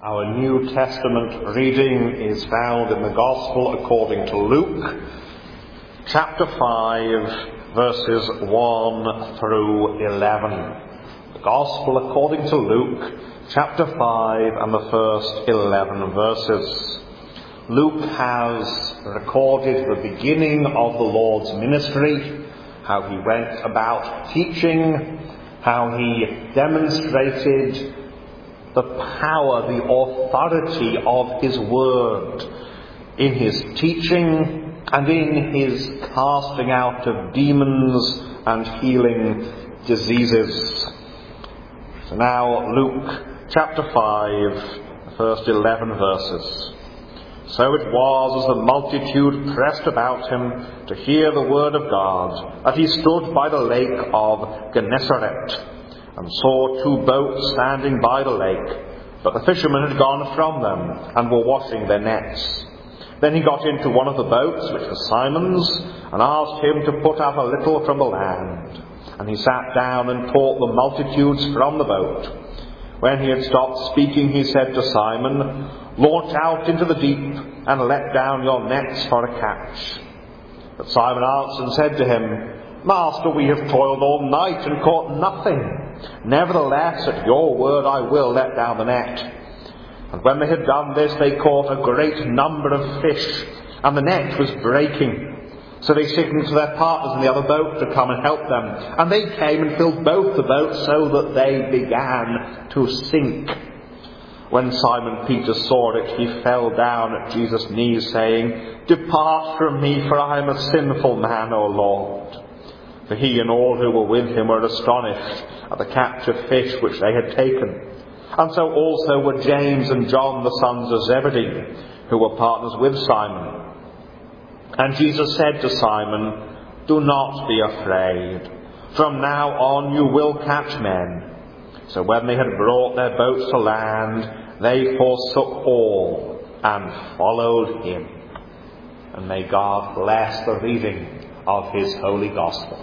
Our New Testament reading is found in the Gospel according to Luke, chapter 5, verses 1 through 11. The Gospel according to Luke, chapter 5, and the first 11 verses. Luke has recorded the beginning of the Lord's ministry, how he went about teaching, how he demonstrated the power, the authority of his word in his teaching and in his casting out of demons and healing diseases. So now Luke chapter 5, first 11 verses. So it was, as the multitude pressed about him to hear the word of God, that he stood by the lake of Gennesaret, and saw two boats standing by the lake, but the fishermen had gone from them, and were washing their nets. Then he got into one of the boats, which was Simon's, and asked him to put out a little from the land. And he sat down and taught the multitudes from the boat. When he had stopped speaking, he said to Simon, "Launch out into the deep, and let down your nets for a catch." But Simon answered and said to him, "Master, we have toiled all night and caught nothing. Nevertheless, at your word I will let down the net." And when they had done this, they caught a great number of fish, and the net was breaking. So they signaled to their partners in the other boat to come and help them. And they came and filled both the boats so that they began to sink. When Simon Peter saw it, he fell down at Jesus' knees, saying, "Depart from me, for I am a sinful man, O Lord." For he and all who were with him were astonished at the catch of fish which they had taken. And so also were James and John, the sons of Zebedee, who were partners with Simon. And Jesus said to Simon, "Do not be afraid. From now on you will catch men." So when they had brought their boats to land, they forsook all and followed him. And may God bless the reading of his holy gospel.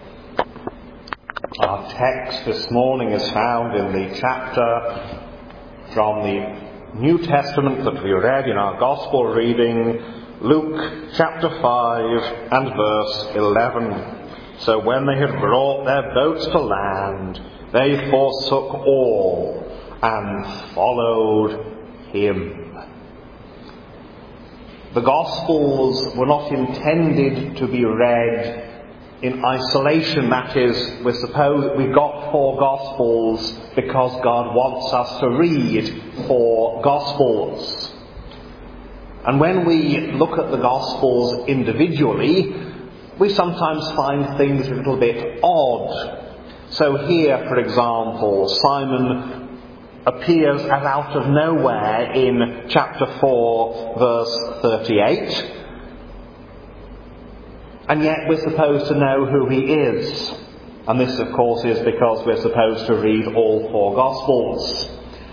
Our text this morning is found in the chapter from the New Testament that we read in our gospel reading, Luke chapter 5 and verse 11. So when they had brought their boats to land, they forsook all and followed him. The Gospels were not intended to be read in isolation. That is, we've got 4 Gospels because God wants us to read 4 Gospels. And when we look at the Gospels individually, we sometimes find things a little bit odd. So here, for example, Simon appears as out of nowhere in chapter 4, verse 38. And yet we're supposed to know who he is. And this, of course, is because we're supposed to read all 4 Gospels.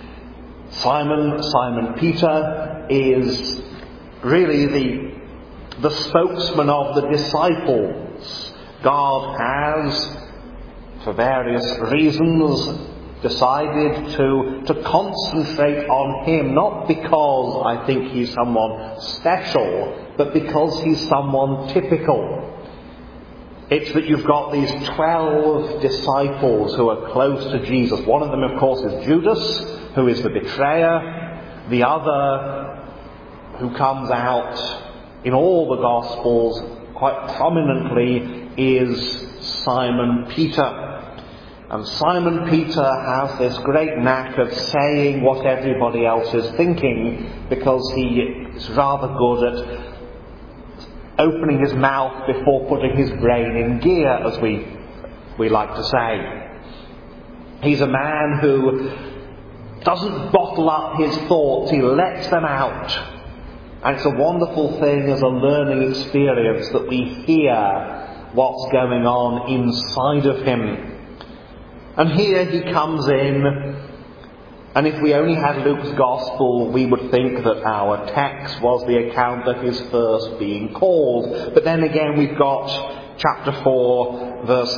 Simon Peter, is really the spokesman of the disciples. God has, for various reasons, decided to concentrate on him, not because I think he's someone special, but because he's someone typical. It's that you've got these 12 disciples who are close to Jesus. One of them, of course, is Judas, who is the betrayer. The other, who comes out in all the Gospels quite prominently, is Simon Peter. And Simon Peter has this great knack of saying what everybody else is thinking, because he is rather good at opening his mouth before putting his brain in gear, as we like to say. He's a man who doesn't bottle up his thoughts, he lets them out. And it's a wonderful thing as a learning experience that we hear what's going on inside of him. And here he comes in, and if we only had Luke's Gospel, we would think that our text was the account of his first being called. But then again, we've got chapter 4, verse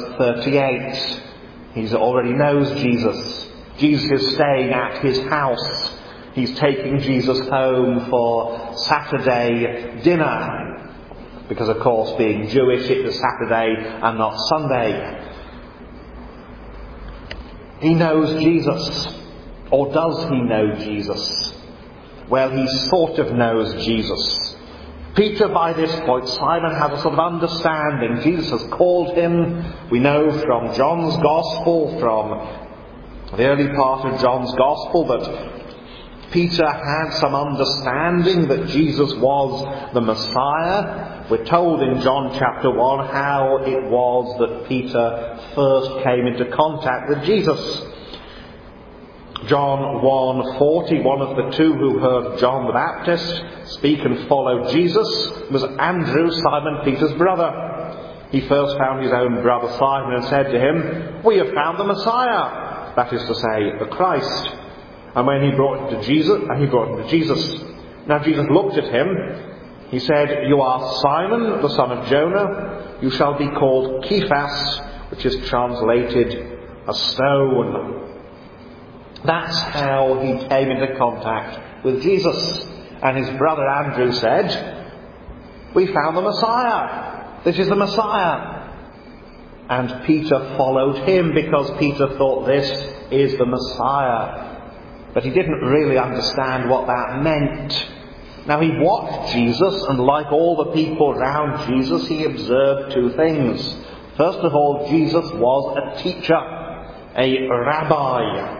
38. He already knows Jesus. Jesus is staying at his house. He's taking Jesus home for Saturday dinner. Because, of course, being Jewish, it was Saturday and not Sunday. He knows Jesus. Or does he know Jesus? Well, he sort of knows Jesus. Peter, by this point, Simon has a sort of understanding. Jesus has called him. We know from John's Gospel, from the early part of John's Gospel, that Peter had some understanding that Jesus was the Messiah. We're told in John chapter 1 how it was that Peter first came into contact with Jesus. John 1:40, one of the two who heard John the Baptist speak and follow Jesus was Andrew, Simon Peter's brother. He first found his own brother Simon and said to him, "We have found the Messiah," that is to say, the Christ. And when he brought him to Jesus, Now Jesus looked at him. He said, "You are Simon, the son of Jonah. You shall be called Cephas," which is translated a stone. That's how he came into contact with Jesus. And his brother Andrew said, "We found the Messiah. This is the Messiah." And Peter followed him because Peter thought this is the Messiah. But he didn't really understand what that meant. Now he watched Jesus, and like all the people around Jesus, he observed two things. First of all, Jesus was a teacher, a rabbi.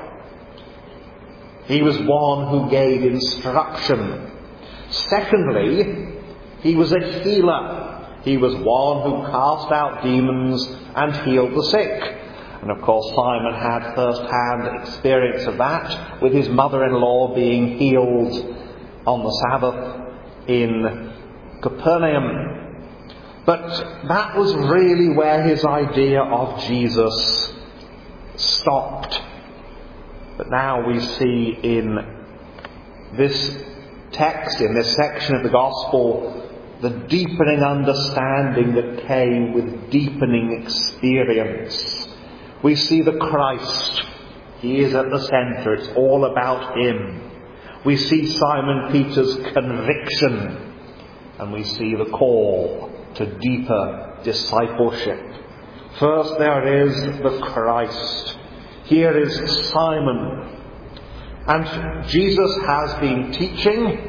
He was one who gave instruction. Secondly, he was a healer. He was one who cast out demons and healed the sick. And of course Simon had first-hand experience of that, with his mother-in-law being healed on the Sabbath in Capernaum. But that was really where his idea of Jesus stopped. But now we see in this text, in this section of the Gospel, the deepening understanding that came with deepening experience. We see the Christ. He is at the centre. It's all about him. We see Simon Peter's conviction. And we see the call to deeper discipleship. First there is the Christ. Here is Simon. And Jesus has been teaching.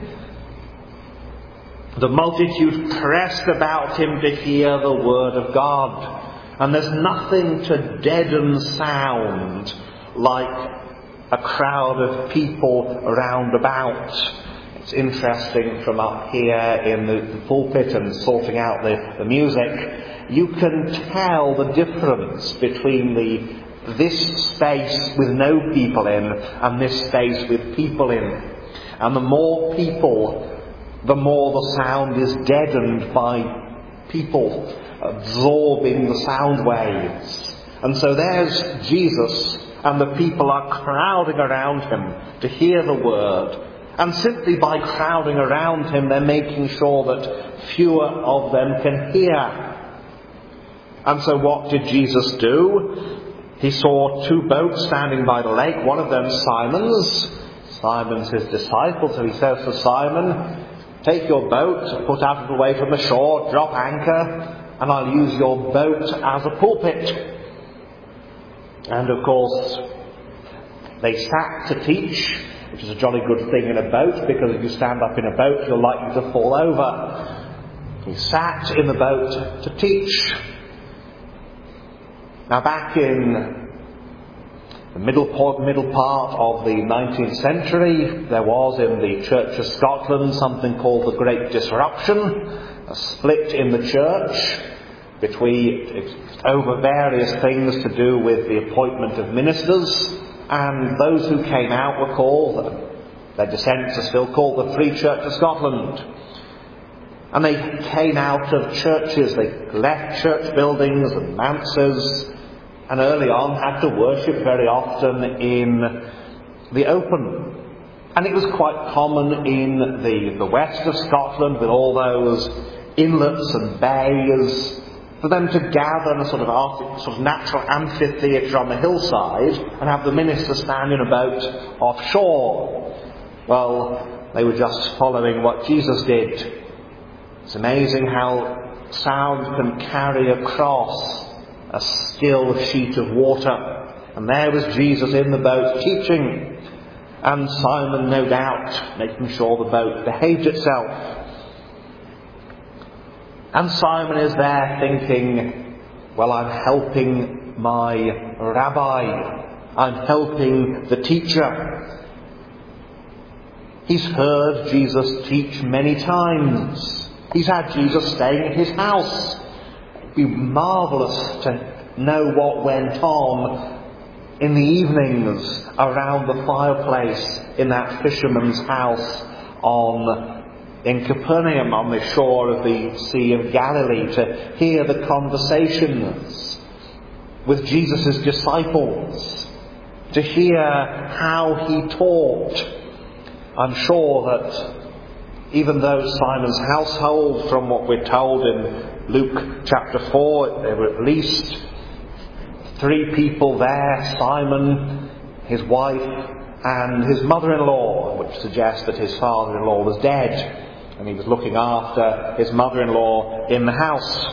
The multitude pressed about him to hear the word of God. And there's nothing to deaden sound like a crowd of people round about. It's interesting from up here in the pulpit and sorting out the music, you can tell the difference between this space with no people in and this space with people in. And the more people, the more the sound is deadened by people absorbing the sound waves. And so there's Jesus, and the people are crowding around him to hear the word. And simply by crowding around him, they're making sure that fewer of them can hear. And so what did Jesus do? He saw two boats standing by the lake, one of them Simon's. Simon's his disciple, so he says to Simon, "Take your boat, put out of the way from the shore, drop anchor, and I'll use your boat as a pulpit." And of course, they sat to teach, which is a jolly good thing in a boat, because if you stand up in a boat, you're likely to fall over. He sat in the boat to teach. Now back in the middle part of the 19th century, there was in the Church of Scotland something called the Great Disruption, a split in the church over various things to do with the appointment of ministers, and those who came out were called, their descendants are still called the Free Church of Scotland. And they came out of churches, they left church buildings and manses, and early on had to worship very often in the open. And it was quite common in the west of Scotland, with all those inlets and bays, for them to gather in a sort of natural amphitheatre on the hillside and have the minister stand in a boat offshore. Well, they were just following what Jesus did. It's amazing how sound can carry across a still sheet of water. And there was Jesus in the boat teaching, and Simon, no doubt, making sure the boat behaved itself. And Simon is there thinking, well, I'm helping my rabbi. I'm helping the teacher. He's heard Jesus teach many times. He's had Jesus staying at his house. It'd be marvellous to know what went on in the evenings around the fireplace in that fisherman's house in Capernaum on the shore of the Sea of Galilee, to hear the conversations with Jesus' disciples, to hear how he taught. I'm sure that even though Simon's household, from what we're told in Luke chapter 4, there were at least 3 people there: Simon, his wife, and his mother-in-law, which suggests that his father-in-law was dead, and he was looking after his mother-in-law in the house.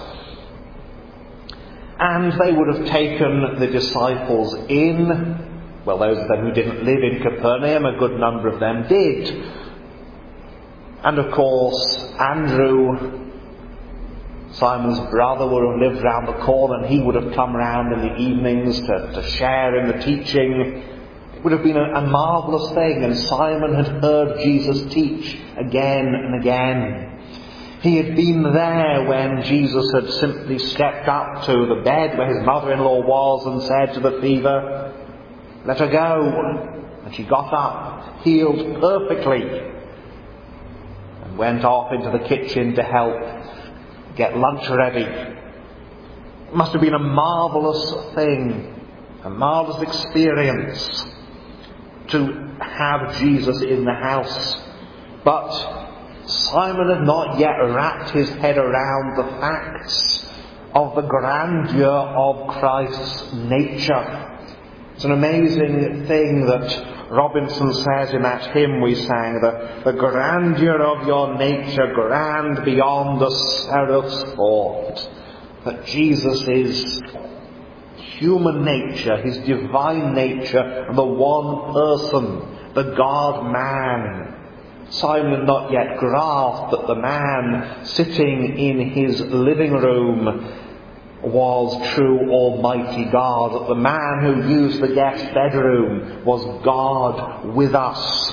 And they would have taken the disciples in. Well, those of them who didn't live in Capernaum, a good number of them did. And of course, Andrew, Simon's brother, would have lived round the corner, and he would have come round in the evenings to share in the teaching. It would have been a marvellous thing, and Simon had heard Jesus teach again and again. He had been there when Jesus had simply stepped up to the bed where his mother-in-law was and said to the fever, "Let her go." And she got up, healed perfectly, and went off into the kitchen to help get lunch ready. It must have been a marvellous thing, a marvellous experience to have Jesus in the house. But Simon had not yet wrapped his head around the facts of the grandeur of Christ's nature. It's an amazing thing that Robinson says in that hymn we sang, the grandeur of your nature, grand beyond the seraph's thought. That Jesus is human nature, his divine nature, the one person, the God-man. Simon had not yet grasped that the man sitting in his living room was true Almighty God, that the man who used the guest bedroom was God with us.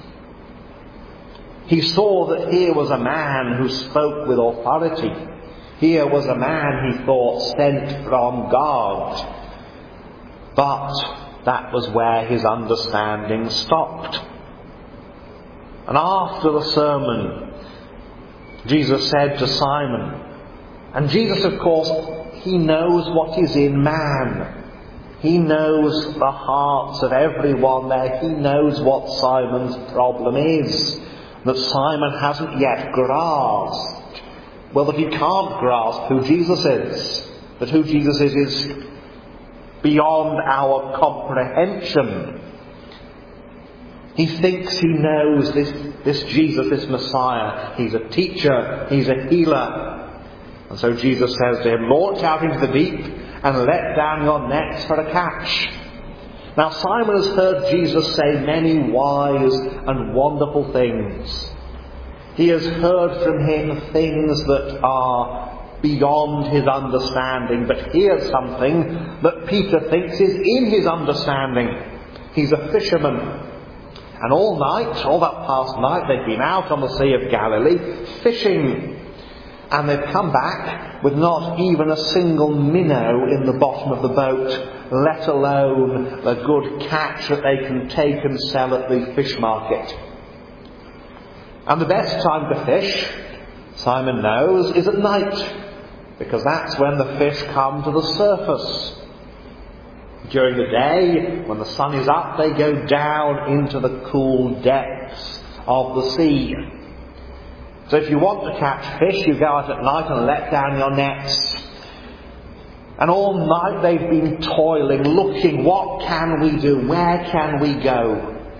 He saw that here was a man who spoke with authority. Here was a man, he thought, sent from God. But that was where his understanding stopped. And after the sermon, Jesus said to Simon, and Jesus, of course, he knows what is in man. He knows the hearts of everyone there. He knows what Simon's problem is, that Simon hasn't yet grasped. Well, that he can't grasp who Jesus is. That who Jesus is beyond our comprehension. He thinks he knows this Jesus, this Messiah. He's a teacher, he's a healer. And so Jesus says to him, launch out into the deep and let down your nets for a catch. Now Simon has heard Jesus say many wise and wonderful things. He has heard from him things that are beyond his understanding, but here's something that Peter thinks is in his understanding. He's a fisherman. And all that past night, they've been out on the Sea of Galilee fishing. And they've come back with not even a single minnow in the bottom of the boat, let alone a good catch that they can take and sell at the fish market. And the best time to fish, Simon knows, is at night, because that's when the fish come to the surface. During the day, when the sun is up, they go down into the cool depths of the sea. So if you want to catch fish, you go out at night and let down your nets. And all night they've been toiling, looking, what can we do? Where can we go?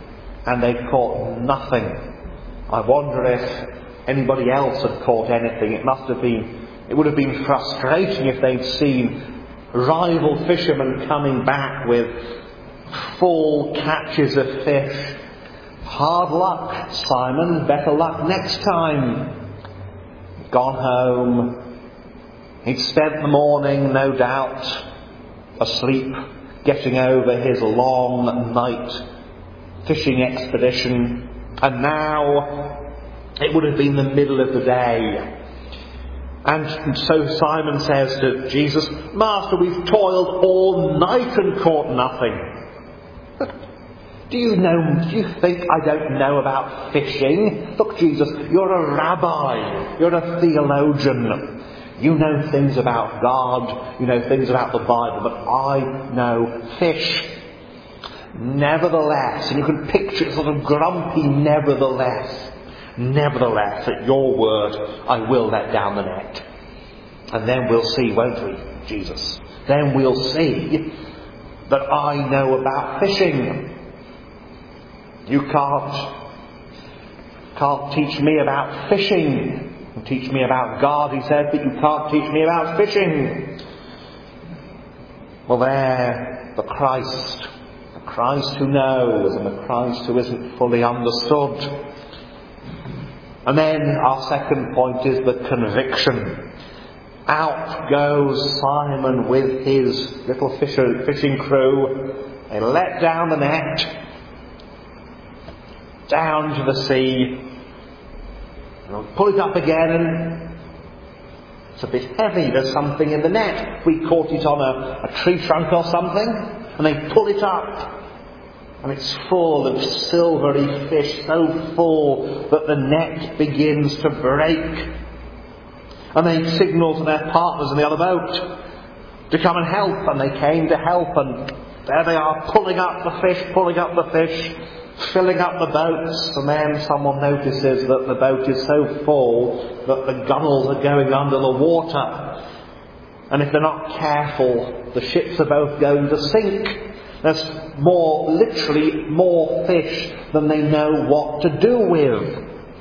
and they caught nothing. I wonder if anybody else had caught anything. It would have been frustrating if they'd seen rival fishermen coming back with full catches of fish. Hard luck, Simon, better luck next time. Gone home. He'd spent the morning, no doubt, asleep, getting over his long night fishing expedition. And now it would have been the middle of the day. And so Simon says to Jesus, Master, we've toiled all night and caught nothing. Do you think I don't know about fishing? Look, Jesus, you're a rabbi. You're a theologian. You know things about God. You know things about the Bible. But I know fish. Nevertheless, and you can picture it sort of grumpy nevertheless. Nevertheless, at your word, I will let down the net. And then we'll see, won't we, Jesus? Then we'll see that I know about fishing. You can't teach me about fishing. You teach me about God, he said, but you can't teach me about fishing. Well, there, the Christ who knows and the Christ who isn't fully understood. And then our second point is the conviction. Out goes Simon with his little fishing crew. They let down the net down to the sea. They'll pull it up again, and it's a bit heavy. There's something in the net. We caught it on a tree trunk or something, and they pull it up. And it's full of silvery fish, so full that the net begins to break. And they signal to their partners in the other boat to come and help. And they came to help, and there they are, pulling up the fish, filling up the boats. And then someone notices that the boat is so full that the gunnels are going under the water. And if they're not careful, the ships are both going to sink. There's literally more fish than they know what to do with.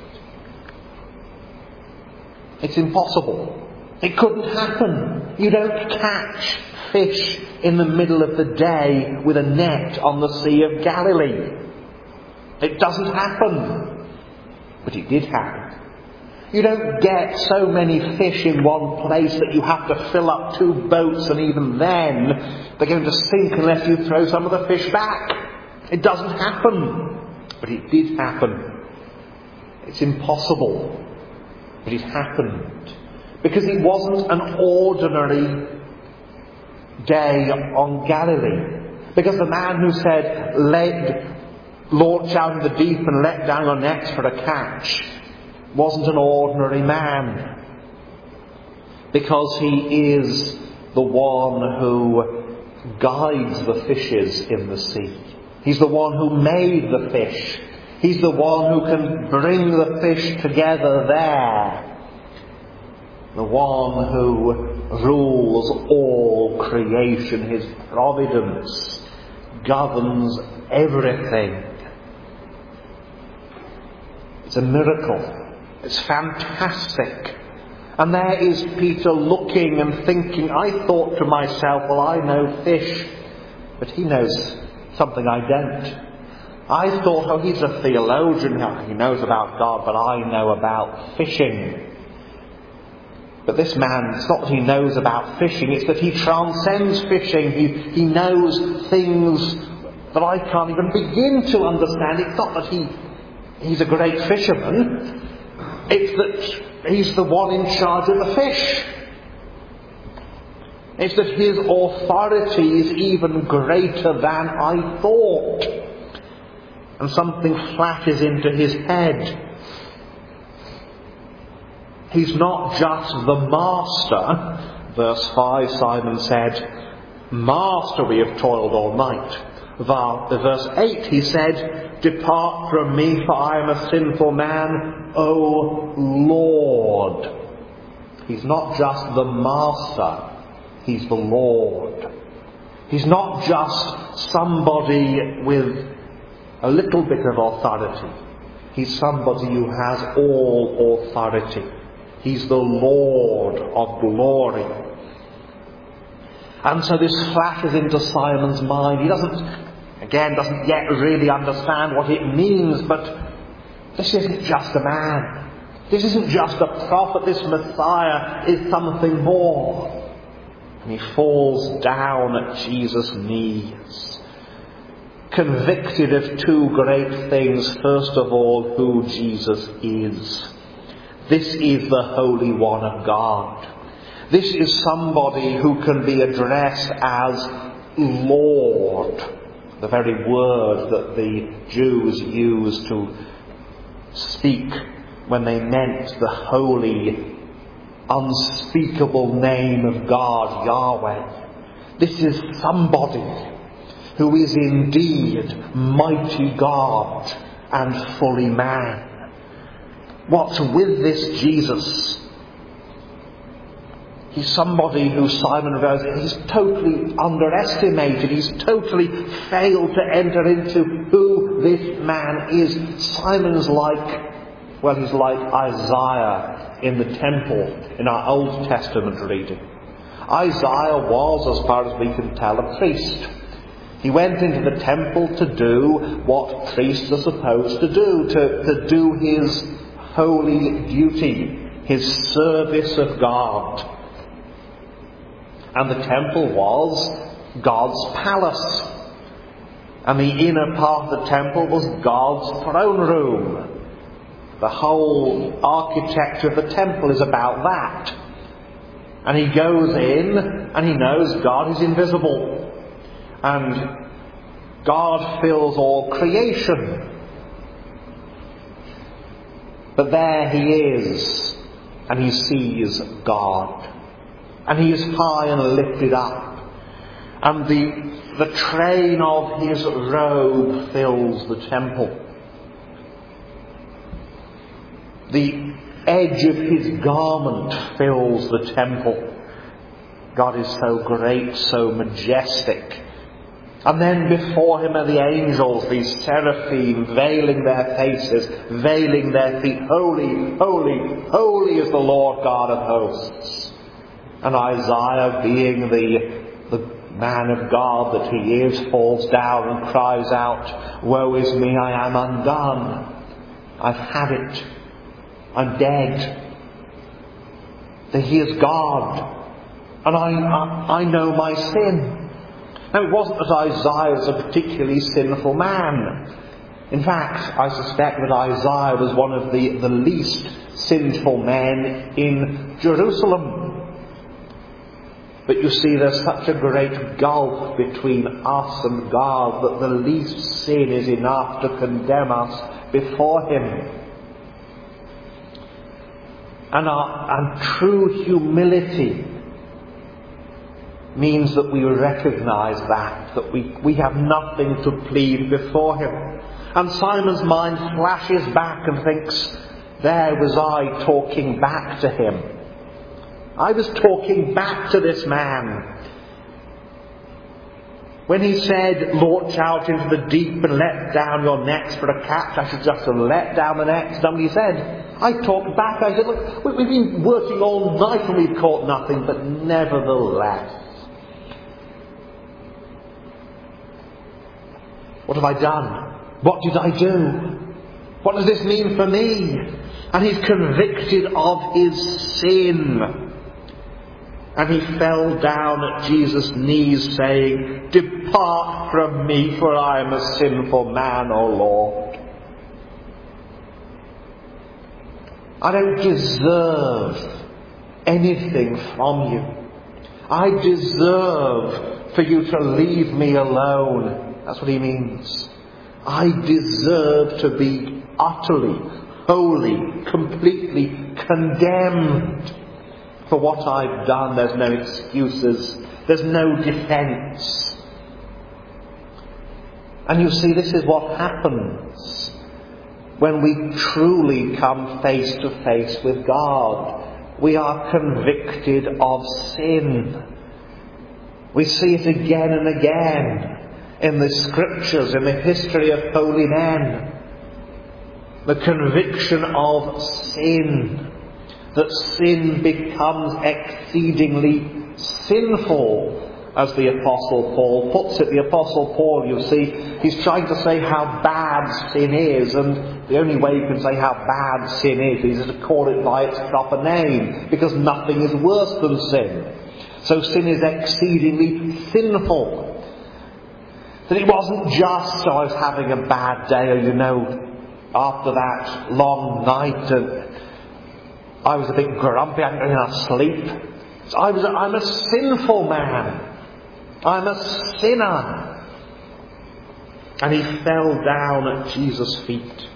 It's impossible. It couldn't happen. You don't catch fish in the middle of the day with a net on the Sea of Galilee. It doesn't happen. But it did happen. You don't get so many fish in one place that you have to fill up 2 boats, and even then they're going to sink unless you throw some of the fish back. It doesn't happen. But it did happen. It's impossible. But it happened. Because it wasn't an ordinary day on Galilee. Because the man who said, launch out in the deep and let down your nets for a catch, wasn't an ordinary man. Because he is the one who guides the fishes in the sea. He's the one who made the fish. He's the one who can bring the fish together there. The one who rules all creation. His providence governs everything. It's a miracle. It's fantastic. And there is Peter looking and thinking, I thought to myself, well, I know fish, but he knows something I don't. I thought, oh, he's a theologian, he knows about God, but I know about fishing. But this man, it's not that he knows about fishing, it's that he transcends fishing. He knows things that I can't even begin to understand. It's not that he's a great fisherman. It's that he's the one in charge of the fish. It's that his authority is even greater than I thought. And something flashes into his head. He's not just the master. Verse 5, Simon said, Master, we have toiled all night. Verse 8, he said, Depart from me, for I am a sinful man, O Lord. He's not just the master, he's the Lord. He's not just somebody with a little bit of authority. He's somebody who has all authority. He's the Lord of glory. And so this flashes into Simon's mind. He doesn't yet really understand what it means, but this isn't just a man. This isn't just a prophet. This Messiah is something more. And he falls down at Jesus' knees, convicted of two great things. First of all, who Jesus is. This is the Holy One of God. This is somebody who can be addressed as Lord, the very word that the Jews used to speak when they meant the holy, unspeakable name of God, Yahweh. This is somebody who is indeed mighty God and fully man. What's with this Jesus? He's somebody who Simon realizes he's totally underestimated. He's totally failed to enter into who this man is. Simon's he's like Isaiah in the temple in our Old Testament reading. Isaiah was, as far as we can tell, a priest. He went into the temple to do what priests are supposed to do, to do his holy duty, his service of God. And the temple was God's palace. And the inner part of the temple was God's throne room. The whole architecture of the temple is about that. And he goes in and he knows God is invisible. And God fills all creation. But there he is, and he sees God. And he is high and lifted up. And the train of his robe fills the temple. The edge of his garment fills the temple. God is so great, so majestic. And then before him are the angels, these seraphim, veiling their faces, veiling their feet. Holy, holy, holy is the Lord God of hosts. And Isaiah, being the man of God that he is, falls down and cries out, "Woe is me, I am undone. I've had it. I'm dead." That he is God. And I know my sin. Now, it wasn't that Isaiah was a particularly sinful man. In fact, I suspect that Isaiah was one of the least sinful men in Jerusalem. But you see, there's such a great gulf between us and God that the least sin is enough to condemn us before him. And true humility means that we recognise that we have nothing to plead before him. And Simon's mind flashes back and thinks, there was I talking back to him. I was talking back to this man. When he said, launch out into the deep and let down your nets for a catch, I should just have let down the nets. Somebody said, I talked back. I said, look, we've been working all night and we've caught nothing, but nevertheless. What have I done? What did I do? What does this mean for me? And he's convicted of his sin. And he fell down at Jesus' knees saying, depart from me, for I am a sinful man, O Lord. I don't deserve anything from you. I deserve for you to leave me alone. That's what he means. I deserve to be utterly, wholly, completely condemned for what I've done. There's no excuses. There's no defence. And you see, this is what happens when we truly come face to face with God. We are convicted of sin. We see it again and again. in the Scriptures, in the history of holy men. The conviction of sin, that sin becomes exceedingly sinful, as the Apostle Paul puts it. The Apostle Paul, you see, he's trying to say how bad sin is, and the only way you can say how bad sin is to call it by its proper name, because nothing is worse than sin. So sin is exceedingly sinful. That it wasn't just, I was having a bad day, or after that long night, and I was a bit grumpy, I hadn't enough sleep. So I'm a sinful man. I'm a sinner. And he fell down at Jesus' feet,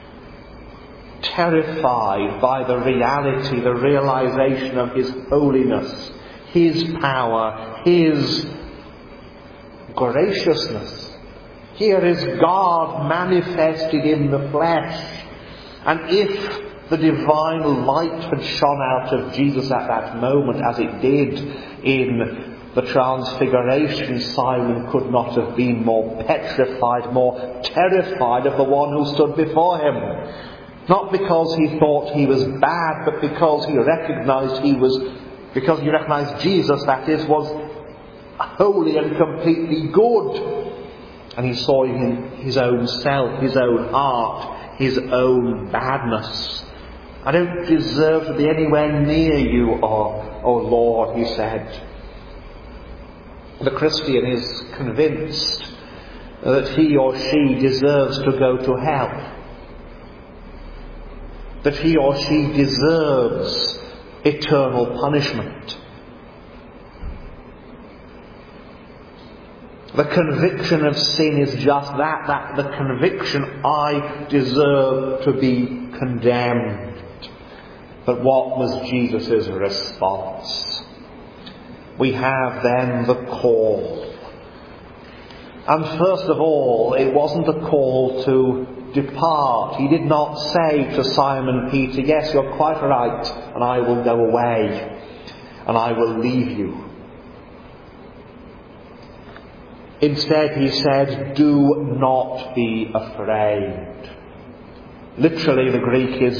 terrified by the reality, the realization of his holiness, his power, his graciousness. Here is God manifested in the flesh. And if the divine light had shone out of Jesus at that moment, as it did in the Transfiguration, Simon could not have been more petrified, more terrified of the one who stood before him. Not because he thought he was bad, but because he recognized Jesus, that is, was holy and completely good. And he saw in his own self, his own heart, his own badness. I don't deserve to be anywhere near you, oh Lord, he said. The Christian is convinced that he or she deserves to go to hell. That he or she deserves eternal punishment. The conviction of sin is just that the conviction, I deserve to be condemned. But what was Jesus' response? We have then the call. And first of all, it wasn't a call to depart. He did not say to Simon Peter, yes, you're quite right, and I will go away, and I will leave you. Instead, he said, do not be afraid. Literally, the Greek is,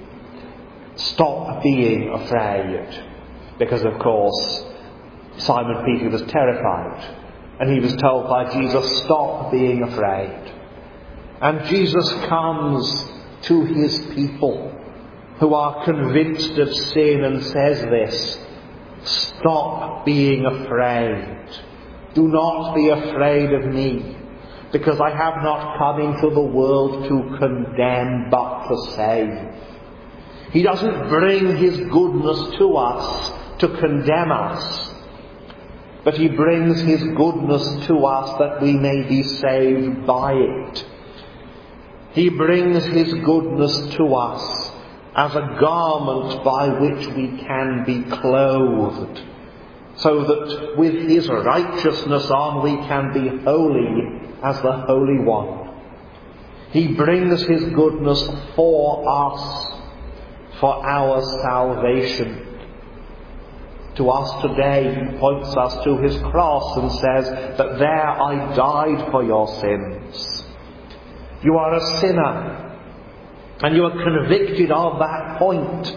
stop being afraid. Because, of course, Simon Peter was terrified. And he was told by Jesus, stop being afraid. And Jesus comes to his people who are convinced of sin and says this, stop being afraid. Do not be afraid of me, because I have not come into the world to condemn, but to save. He doesn't bring his goodness to us to condemn us, but he brings his goodness to us that we may be saved by it. He brings his goodness to us as a garment by which we can be clothed, so that with his righteousness on we can be holy as the Holy One. He brings his goodness for us, for our salvation. To us today, he points us to his cross and says that there I died for your sins. You are a sinner, and you are convicted of that point.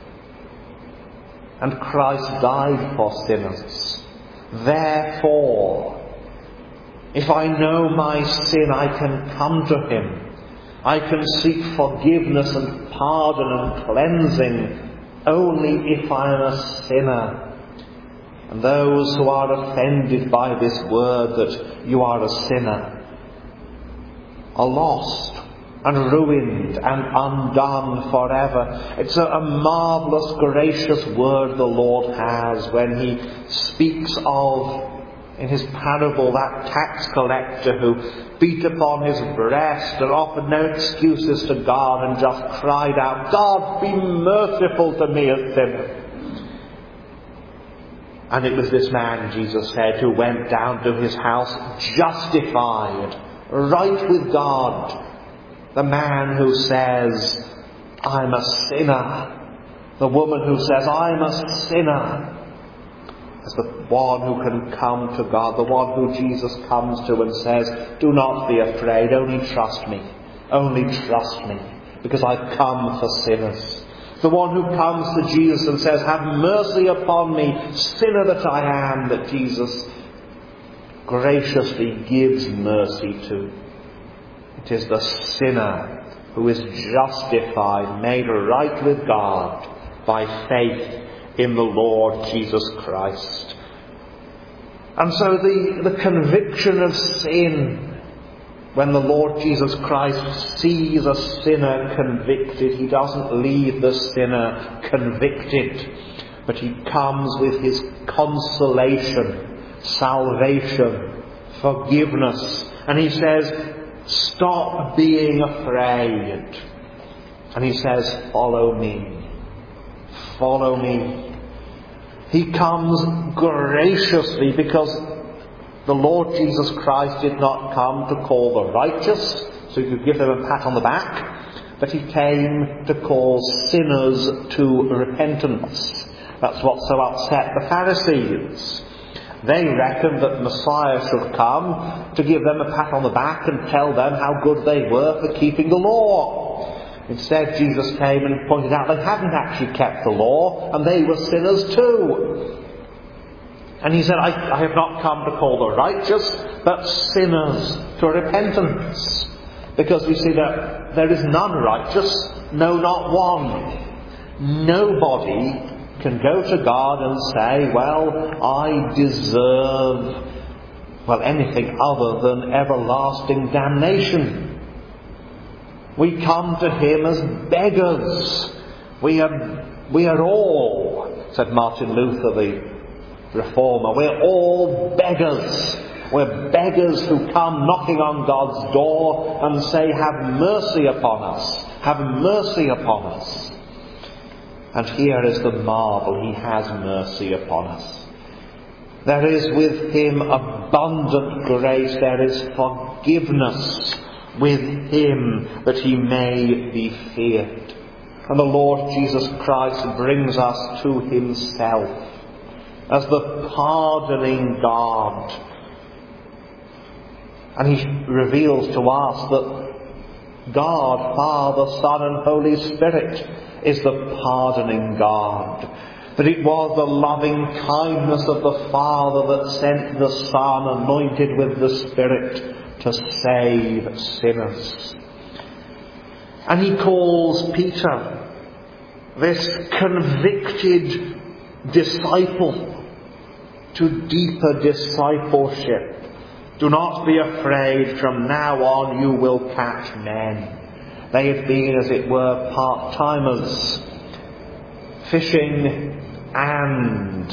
And Christ died for sinners. Therefore, if I know my sin, I can come to him. I can seek forgiveness and pardon and cleansing only if I am a sinner. And those who are offended by this word that you are a sinner are lost and ruined and undone forever. It's a marvellous, gracious word the Lord has when he speaks of, in his parable, that tax collector who beat upon his breast and offered no excuses to God and just cried out, God, be merciful to me, a sinner. And it was this man, Jesus said, who went down to his house justified, right with God. The man who says, I'm a sinner. The woman who says, I'm a sinner. as the one who can come to God, the one who Jesus comes to and says, do not be afraid, only trust me, because I've come for sinners. The one who comes to Jesus and says, have mercy upon me, sinner that I am, that Jesus graciously gives mercy to. It is the sinner who is justified, made right with God by faith in the Lord Jesus Christ. And so the conviction of sin, when the Lord Jesus Christ sees a sinner convicted, he doesn't leave the sinner convicted, but he comes with his consolation, salvation, forgiveness. And he says, stop being afraid. And he says, follow me. Follow me. He comes graciously, because the Lord Jesus Christ did not come to call the righteous, so he could give them a pat on the back, but he came to call sinners to repentance. That's what so upset the Pharisees. They reckoned that Messiah should come to give them a pat on the back and tell them how good they were for keeping the law. Instead, Jesus came and pointed out they hadn't actually kept the law, and they were sinners too. And he said, I have not come to call the righteous, but sinners to repentance. Because we see that there is none righteous, no, not one. Nobody can go to God and say, well, I deserve, anything other than everlasting damnation. We come to him as beggars. We are all, said Martin Luther, the Reformer, we're all beggars. We're beggars who come knocking on God's door and say, have mercy upon us. Have mercy upon us. And here is the marvel. He has mercy upon us. There is with him abundant grace. There is forgiveness with him, that he may be feared. And the Lord Jesus Christ brings us to himself as the pardoning God. And he reveals to us that God, Father, Son and Holy Spirit is the pardoning God. That it was the loving kindness of the Father that sent the Son, anointed with the Spirit, to save sinners. And he calls Peter, this convicted disciple, to deeper discipleship. Do not be afraid, from now on you will catch men. They had been, as it were, part-timers, fishing and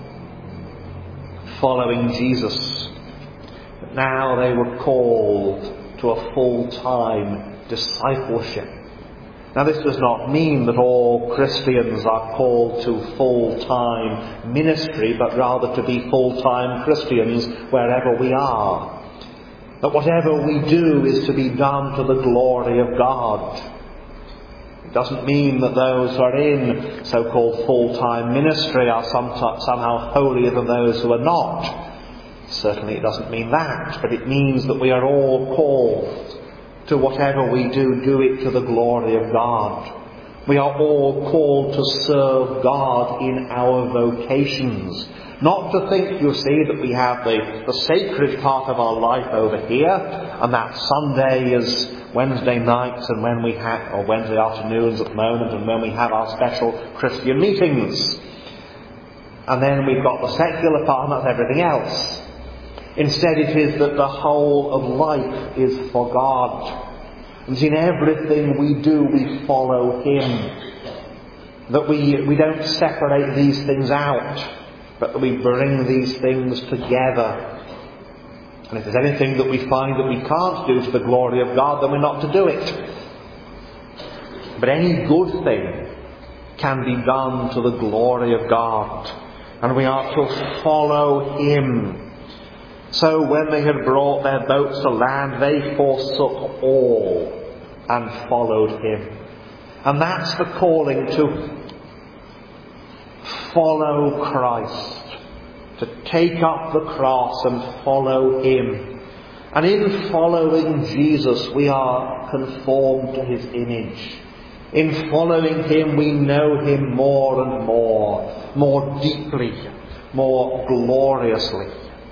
following Jesus. But now they were called to a full-time discipleship. Now this does not mean that all Christians are called to full-time ministry, but rather to be full-time Christians wherever we are. That whatever we do is to be done to the glory of God. It doesn't mean that those who are in so-called full-time ministry are somehow holier than those who are not. Certainly it doesn't mean that, but it means that we are all called to whatever we do it to the glory of God. We are all called to serve God in our vocations. Not to think, you see, that we have the sacred part of our life over here, and that Sunday is Wednesday nights and when we have, or Wednesday afternoons at the moment, and when we have our special Christian meetings. And then we've got the secular part, and that's everything else. Instead it is that the whole of life is for God. And in everything we do, we follow him. That we don't separate these things out, but that we bring these things together. And if there's anything that we find that we can't do to the glory of God, then we're not to do it. But any good thing can be done to the glory of God. And we are to follow him. So when they had brought their boats to land, they forsook all and followed him. And that's the calling, to follow Christ. to take up the cross and follow him. And in following Jesus, we are conformed to his image. In following him, we know him more and more deeply, more gloriously.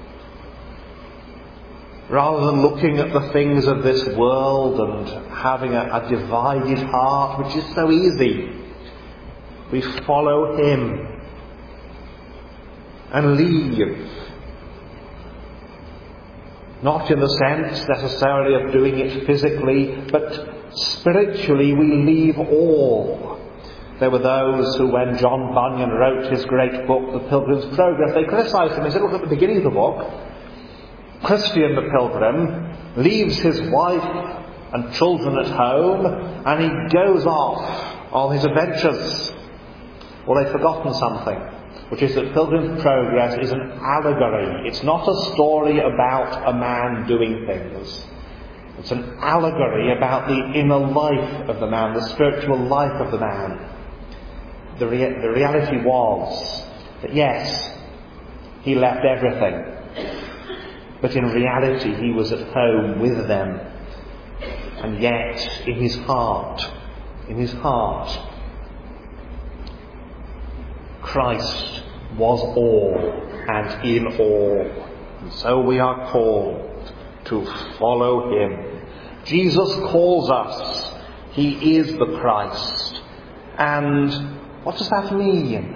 Rather than looking at the things of this world and having a divided heart, which is so easy, we follow him and leave. Not in the sense necessarily of doing it physically, but spiritually we leave all. There were those who, when John Bunyan wrote his great book, The Pilgrim's Progress, they criticised him. They said, look at the beginning of the book. Christian the Pilgrim leaves his wife and children at home and he goes off on his adventures. Well, they've forgotten something, which is that Pilgrim's Progress is an allegory. It's not a story about a man doing things. It's an allegory about the inner life of the man, the spiritual life of the man. The reality was that, yes, he left everything, but in reality he was at home with them. And yet, in his heart, Christ was all and in all. And so we are called to follow him. Jesus calls us. He is the Christ. And what does that mean?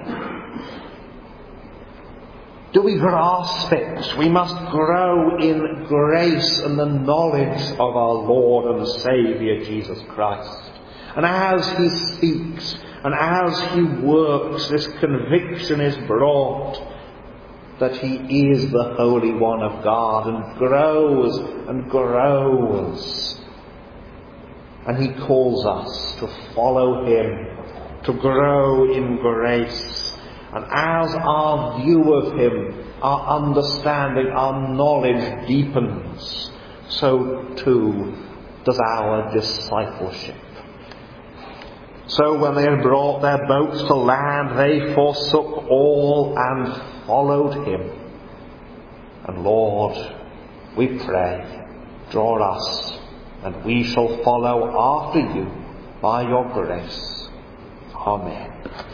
Do we grasp it? We must grow in grace and the knowledge of our Lord and Saviour Jesus Christ. And as he speaks and as he works, this conviction is brought that he is the Holy One of God, and grows and grows. And he calls us to follow him, to grow in grace. And as our view of him, our understanding, our knowledge deepens, so too does our discipleship. So when they had brought their boats to land, they forsook all and followed him. And Lord, we pray, draw us, and we shall follow after you by your grace. Amen.